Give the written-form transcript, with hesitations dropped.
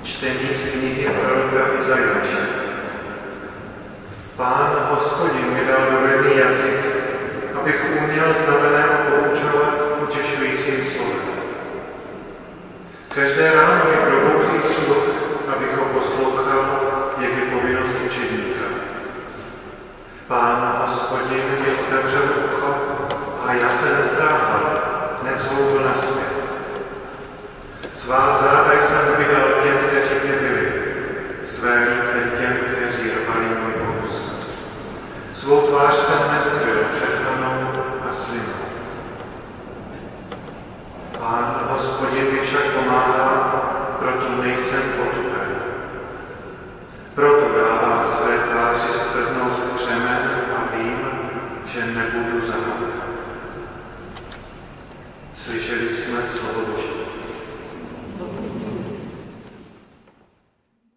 Čtení z knihy proroka Izajáše. Pán Hospodin mi dal dovedný jazyk, abych uměl znaveného poučovat utěšujícím slovem. Každé ráno mi probouzí sluch, abych ho poslouchal, jak je povinnost učedníka. Pán Hospodin mi otevřel ucho a já se nezdráhal, necloubl nazpět. Svá záda jsem vydal těm, kteří mě byli, své líce těm, kteří rvali můj vůz. Svou tvář jsem neskryl před hranou a slinou.